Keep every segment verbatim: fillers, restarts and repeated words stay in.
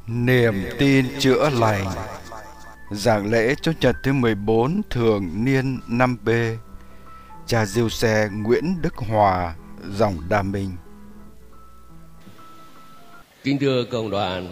Niềm tin chữa lành. Giảng lễ Chúa Nhật thứ mười bốn thường niên năm B. Cha Diêu Xe Nguyễn Đức Hòa, dòng Đa Minh. Kính thưa cộng đoàn,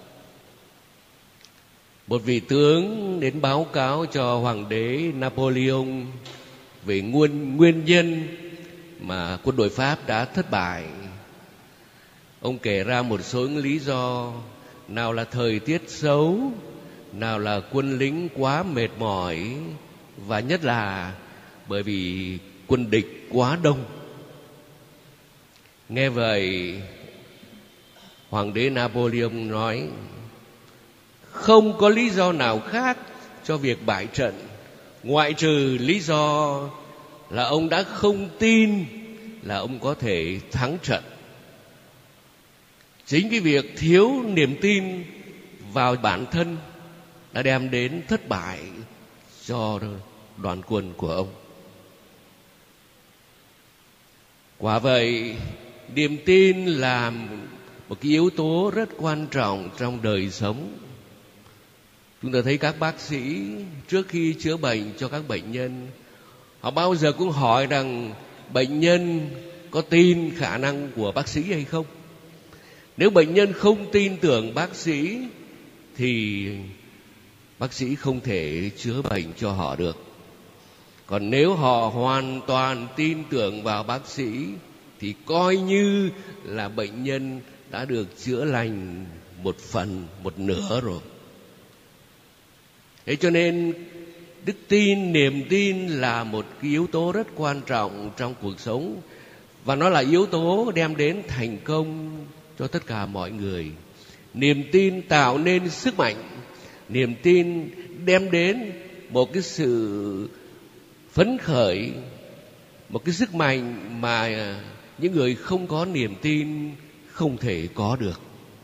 một vị tướng đến báo cáo cho hoàng đế Napoleon về nguyên nguyên nhân mà quân đội Pháp đã thất bại. Ông kể ra một số những lý do, nào là thời tiết xấu, nào là quân lính quá mệt mỏi, và nhất là bởi vì quân địch quá đông. Nghe vậy, hoàng đế Napoleon nói: không có lý do nào khác cho việc bại trận, ngoại trừ lý do là ông đã không tin là ông có thể thắng trận. Chính cái việc thiếu niềm tin vào bản thân đã đem đến thất bại cho đoàn quân của ông. Quả vậy, niềm tin là một cái yếu tố rất quan trọng trong đời sống. Chúng ta thấy các bác sĩ trước khi chữa bệnh cho các bệnh nhân, họ bao giờ cũng hỏi rằng bệnh nhân có tin khả năng của bác sĩ hay không. Nếu bệnh nhân không tin tưởng bác sĩ thì bác sĩ không thể chữa bệnh cho họ được. Còn nếu họ hoàn toàn tin tưởng vào bác sĩ thì coi như là bệnh nhân đã được chữa lành một phần, một nửa rồi. Thế cho nên đức tin, niềm tin là một cái yếu tố rất quan trọng trong cuộc sống, và nó là yếu tố đem đến thành công cho tất cả mọi người. Niềm tin tạo nên sức mạnh, niềm tin đem đến một cái sự phấn khởi, một cái sức mạnh mà những người không có niềm tin không thể có được.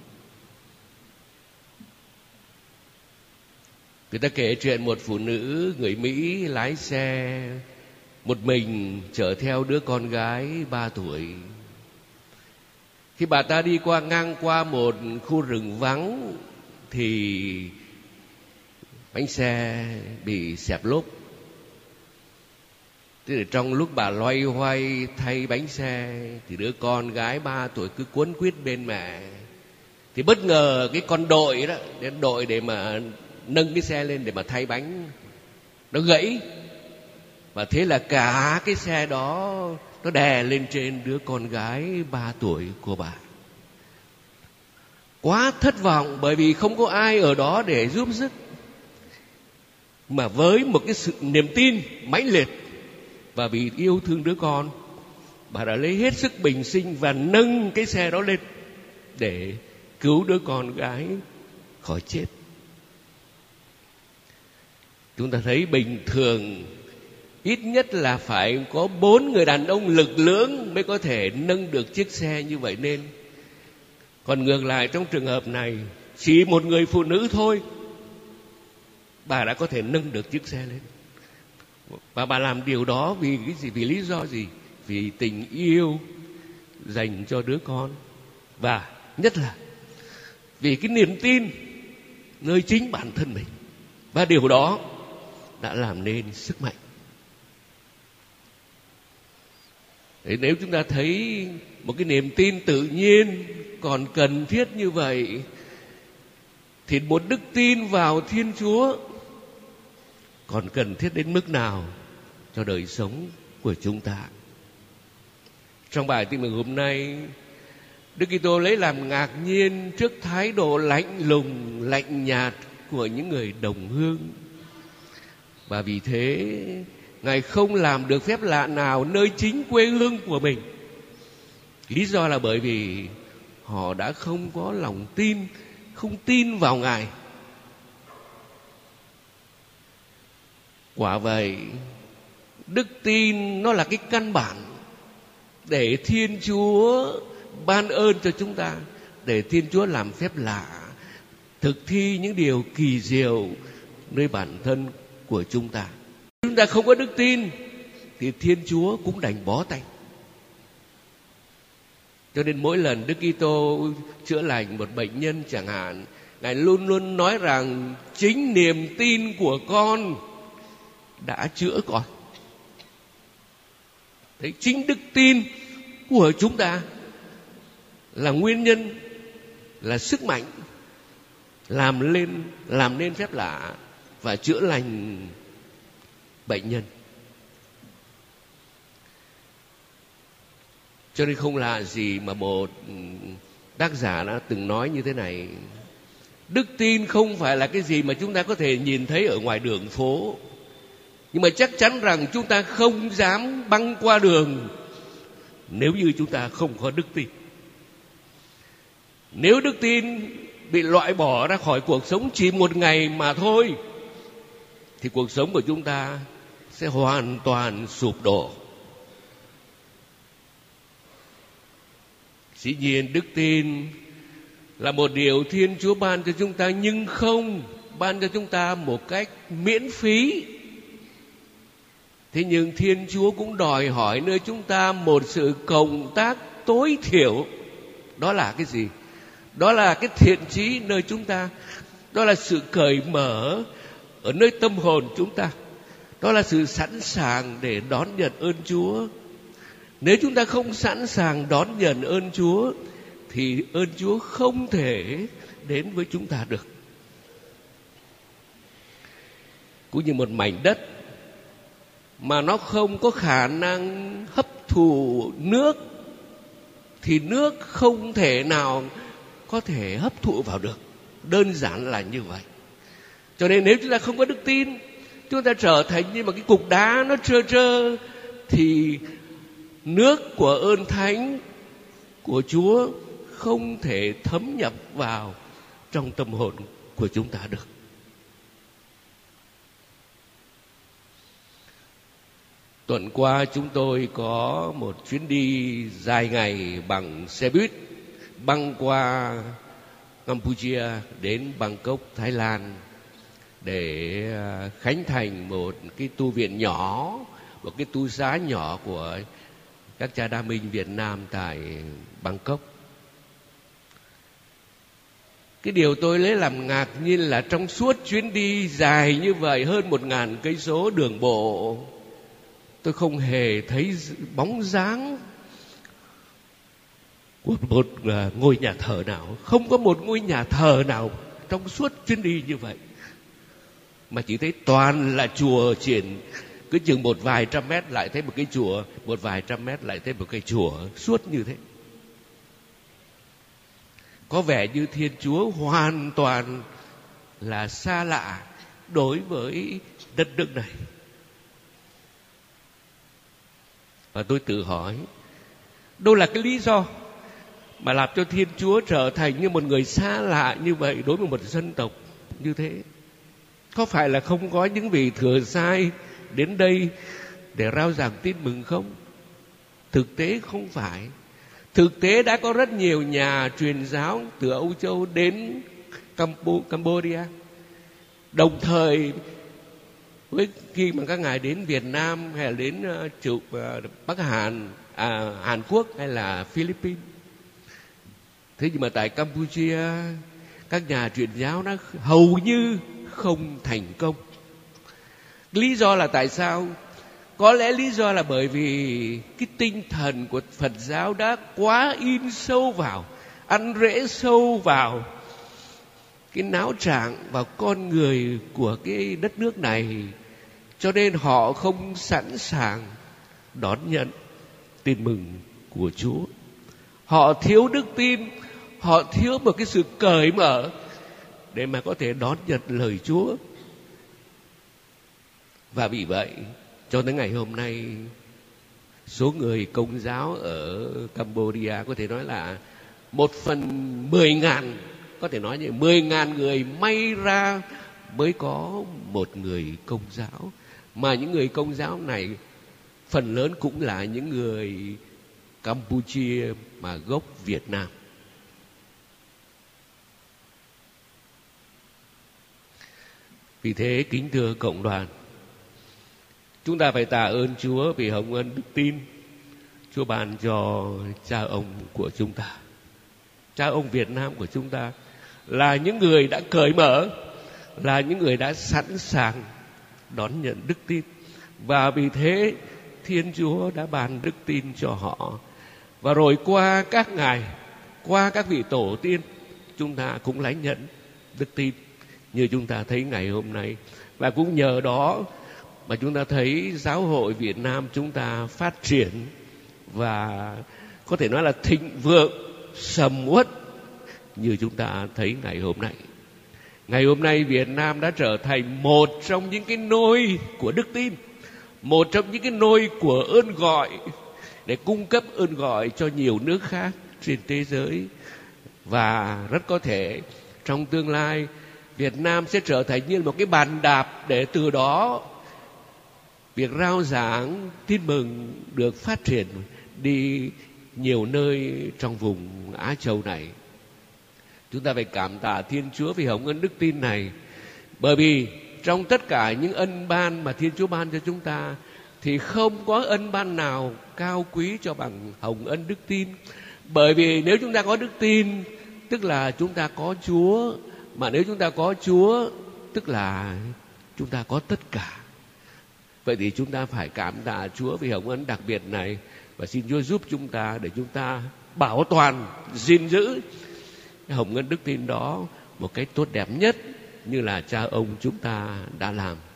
Người ta kể chuyện một phụ nữ người Mỹ lái xe một mình chở theo đứa con gái ba tuổi. Khi bà ta đi qua ngang qua một khu rừng vắng thì bánh xe bị xẹp lốp. Thế thì trong lúc bà loay hoay thay bánh xe thì đứa con gái ba tuổi cứ cuốn quýt bên mẹ. Thì bất ngờ cái con đội đó, đến đội để mà nâng cái xe lên để mà thay bánh, nó gãy. Và thế là cả cái xe đó nó đè lên trên đứa con gái ba tuổi của bà. Quá thất vọng bởi vì không có ai ở đó để giúp sức. Mà với một cái sự niềm tin mãnh liệt và vì yêu thương đứa con, bà đã lấy hết sức bình sinh và nâng cái xe đó lên để cứu đứa con gái khỏi chết. Chúng ta thấy bình thường ít nhất là phải có bốn người đàn ông lực lưỡng mới có thể nâng được chiếc xe như vậy lên. Còn ngược lại, trong trường hợp này chỉ một người phụ nữ thôi, bà đã có thể nâng được chiếc xe lên. Và bà làm điều đó vì cái gì? Vì lý do gì? Vì tình yêu dành cho đứa con, và nhất là vì cái niềm tin nơi chính bản thân mình. Và điều đó đã làm nên sức mạnh. Thế nếu chúng ta thấy một cái niềm tin tự nhiên còn cần thiết như vậy, thì một đức tin vào Thiên Chúa còn cần thiết đến mức nào cho đời sống của chúng ta. Trong bài tin mừng hôm nay, Đức Kitô lấy làm ngạc nhiên trước thái độ lạnh lùng, lạnh nhạt của những người đồng hương. Và vì thế, Ngài không làm được phép lạ nào nơi chính quê hương của mình. Lý do là bởi vì họ đã không có lòng tin, không tin vào Ngài. Quả vậy, đức tin nó là cái căn bản để Thiên Chúa ban ơn cho chúng ta, để Thiên Chúa làm phép lạ, thực thi những điều kỳ diệu nơi bản thân của chúng ta. Chúng ta không có đức tin thì Thiên Chúa cũng đành bó tay. Cho nên mỗi lần Đức Kitô chữa lành một bệnh nhân chẳng hạn, Ngài luôn luôn nói rằng chính niềm tin của con đã chữa con. Đấy, chính đức tin của chúng ta là nguyên nhân, là sức mạnh làm lên làm nên phép lạ và chữa lành bệnh nhân. Cho nên không lạ gì mà một tác giả đã từng nói như thế này: đức tin không phải là cái gì mà chúng ta có thể nhìn thấy ở ngoài đường phố, nhưng mà chắc chắn rằng chúng ta không dám băng qua đường nếu như chúng ta không có đức tin. Nếu đức tin bị loại bỏ ra khỏi cuộc sống chỉ một ngày mà thôi, thì cuộc sống của chúng ta sẽ hoàn toàn sụp đổ. Dĩ nhiên đức tin là một điều Thiên Chúa ban cho chúng ta, nhưng không ban cho chúng ta một cách miễn phí. Thế nhưng Thiên Chúa cũng đòi hỏi nơi chúng ta một sự cộng tác tối thiểu. Đó là cái gì? Đó là cái thiện chí nơi chúng ta. Đó là sự cởi mở ở nơi tâm hồn chúng ta. Đó là sự sẵn sàng để đón nhận ơn Chúa. Nếu chúng ta không sẵn sàng đón nhận ơn Chúa, thì ơn Chúa không thể đến với chúng ta được. Cũng như một mảnh đất mà nó không có khả năng hấp thụ nước, thì nước không thể nào có thể hấp thụ vào được. Đơn giản là như vậy. Cho nên nếu chúng ta không có đức tin, chúng ta trở thành như một cái cục đá nó trơ trơ, thì nước của ơn thánh của Chúa không thể thấm nhập vào trong tâm hồn của chúng ta được. Tuần qua chúng tôi có một chuyến đi dài ngày bằng xe buýt băng qua Campuchia đến Bangkok, Thái Lan, để khánh thành một cái tu viện nhỏ, một cái tu xá nhỏ của các cha đa minh Việt Nam tại Bangkok. Cái điều tôi lấy làm ngạc nhiên là trong suốt chuyến đi dài như vậy, hơn một ngàn cây số đường bộ, tôi không hề thấy bóng dáng của một ngôi nhà thờ nào. Không có một ngôi nhà thờ nào trong suốt chuyến đi như vậy, mà chỉ thấy toàn là chùa triển. Cứ chừng một vài trăm mét lại thấy một cái chùa, một vài trăm mét lại thấy một cái chùa, suốt như thế. Có vẻ như Thiên Chúa hoàn toàn là xa lạ đối với đất nước này. Và tôi tự hỏi, đâu là cái lý do mà làm cho Thiên Chúa trở thành như một người xa lạ như vậy đối với một dân tộc như thế? Có phải là không có những vị thừa sai đến đây để rao giảng tin mừng không? Thực tế không phải. Thực tế đã có rất nhiều nhà truyền giáo từ Âu Châu đến Campuchia. Đồng thời với khi mà các ngài đến Việt Nam hay là đến uh, Bắc Hàn, à, Hàn Quốc hay là Philippines. Thế nhưng mà tại Campuchia, các nhà truyền giáo nó hầu như không thành công. Lý do là tại sao? Có lẽ lý do là bởi vì cái tinh thần của Phật giáo đã quá in sâu vào, ăn rễ sâu vào cái não trạng, vào con người của cái đất nước này, cho nên họ không sẵn sàng đón nhận tin mừng của Chúa. Họ thiếu đức tin, họ thiếu một cái sự cởi mở để mà có thể đón nhận lời Chúa. Và vì vậy, cho đến ngày hôm nay, số người Công giáo ở Campuchia có thể nói là một phần mười ngàn, có thể nói như mười ngàn người may ra mới có một người Công giáo. Mà những người Công giáo này phần lớn cũng là những người Campuchia mà gốc Việt Nam. Vì thế, kính thưa cộng đoàn, chúng ta phải tạ ơn Chúa vì hồng ân đức tin Chúa ban cho cha ông của chúng ta, cha ông Việt Nam của chúng ta. là những người đã cởi mở, là những người đã sẵn sàng đón nhận đức tin. Và vì thế Thiên Chúa đã ban đức tin cho họ. Và rồi qua các ngài, qua các vị tổ tiên, chúng ta cũng lãnh nhận đức tin như chúng ta thấy ngày hôm nay. Và cũng nhờ đó mà chúng ta thấy giáo hội Việt Nam chúng ta phát triển và có thể nói là thịnh vượng, sầm uất như chúng ta thấy ngày hôm nay. Ngày hôm nay Việt Nam đã trở thành một trong những cái nôi của đức tin, một trong những cái nôi của ơn gọi để cung cấp ơn gọi cho nhiều nước khác trên thế giới. Và rất có thể trong tương lai Việt Nam sẽ trở thành như một cái bàn đạp để từ đó việc rao giảng tin mừng được phát triển đi nhiều nơi trong vùng Á Châu này. Chúng ta phải cảm tạ Thiên Chúa vì hồng ân đức tin này, bởi vì trong tất cả những ân ban mà Thiên Chúa ban cho chúng ta thì không có ân ban nào cao quý cho bằng hồng ân đức tin. Bởi vì nếu chúng ta có đức tin tức là chúng ta có Chúa, mà nếu chúng ta có Chúa tức là chúng ta có tất cả. Vậy thì chúng ta phải cảm tạ Chúa vì hồng ân đặc biệt này, và xin Chúa giúp chúng ta để chúng ta bảo toàn, gìn giữ hồng ân đức tin đó một cách tốt đẹp nhất như là cha ông chúng ta đã làm.